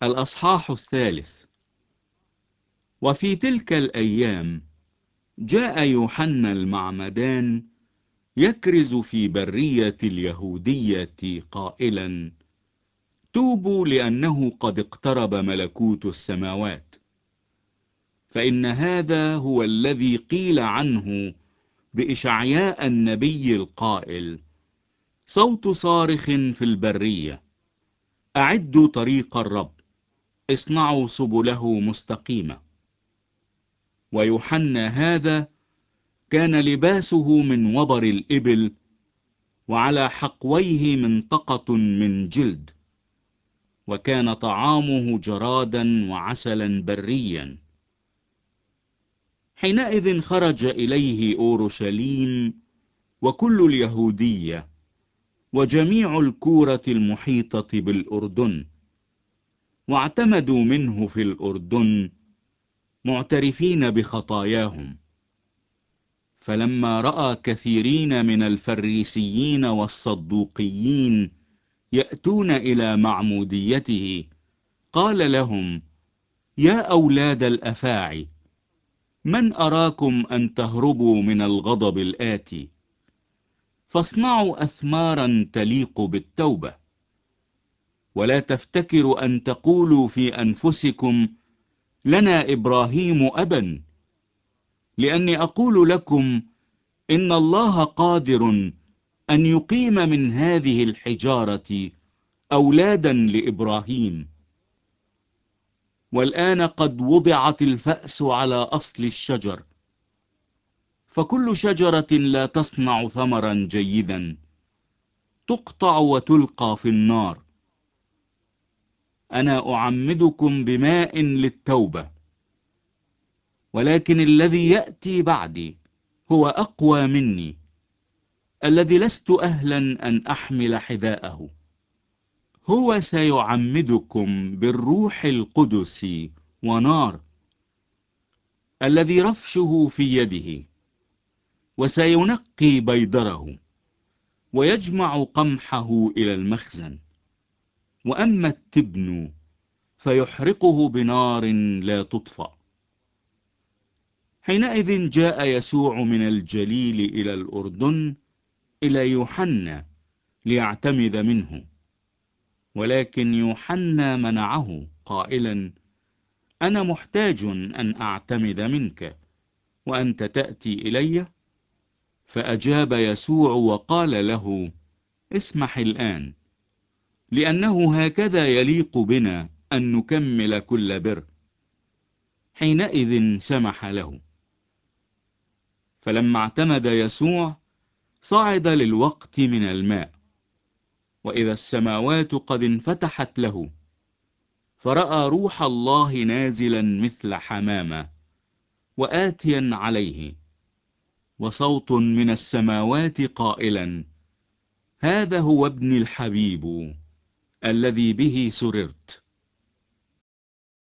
الأصحاح 3. وفي تلك الأيام جاء يوحنا المعمدان يكرز في برية اليهودية قائلا: توبوا لأنه قد اقترب ملكوت السماوات. فإن هذا هو الذي قيل عنه بإشعياء النبي القائل: صوت صارخ في البرية، أعدوا طريق الرب، اصنعوا سبله مستقيمة. ويوحنا هذا كان لباسه من وبر الإبل، وعلى حقويه منطقة من جلد، وكان طعامه جرادا وعسلا بريا. حينئذ خرج إليه أورشليم وكل اليهودية وجميع الكورة المحيطة بالأردن، واعتمدوا منه في الأردن معترفين بخطاياهم. فلما رأى كثيرين من الفريسيين والصدوقيين يأتون إلى معموديته، قال لهم: يا أولاد الأفاعي، من أراكم أن تهربوا من الغضب الآتي؟ فاصنعوا أثمارا تليق بالتوبة، ولا تفتكروا أن تقولوا في أنفسكم: لنا إبراهيم أبا. لأني أقول لكم إن الله قادر أن يقيم من هذه الحجارة أولادا لإبراهيم. والآن قد وضعت الفأس على أصل الشجر، فكل شجرة لا تصنع ثمرا جيدا تقطع وتلقى في النار. أنا أعمدكم بماء للتوبة، ولكن الذي يأتي بعدي هو أقوى مني، الذي لست أهلا أن أحمل حذاءه. هو سيعمدكم بالروح القدس ونار، الذي رفشه في يده، وسينقي بيدره ويجمع قمحه إلى المخزن، وأما التبن فيحرقه بنار لا تطفأ. حينئذ جاء يسوع من الجليل إلى الأردن إلى يوحنا ليعتمد منه، ولكن يوحنا منعه قائلا: أنا محتاج أن أعتمد منك، وأنت تأتي إلي؟ فأجاب يسوع وقال له: اسمح الآن، لأنه هكذا يليق بنا أن نكمل كل بر. حينئذ سمح له. فلما اعتمد يسوع صعد للوقت من الماء، وإذا السماوات قد انفتحت له، فرأى روح الله نازلا مثل حمامة وآتيا عليه، وصوت من السماوات قائلا: هذا هو ابني الحبيب الذي به سررت.